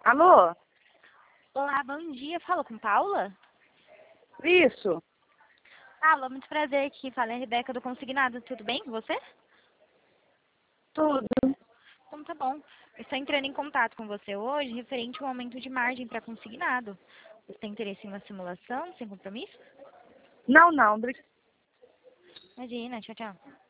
Alô? Olá, bom dia. Fala com Paula? Isso. Paula, muito prazer aqui. Fala, é a Rebeca do Consignado. Tudo bem com você? Tudo. Então tá bom. Eu estou entrando em contato com você hoje referente ao aumento de margem para consignado. Você tem interesse em uma simulação sem compromisso? Não, não. Imagina, tchau, tchau.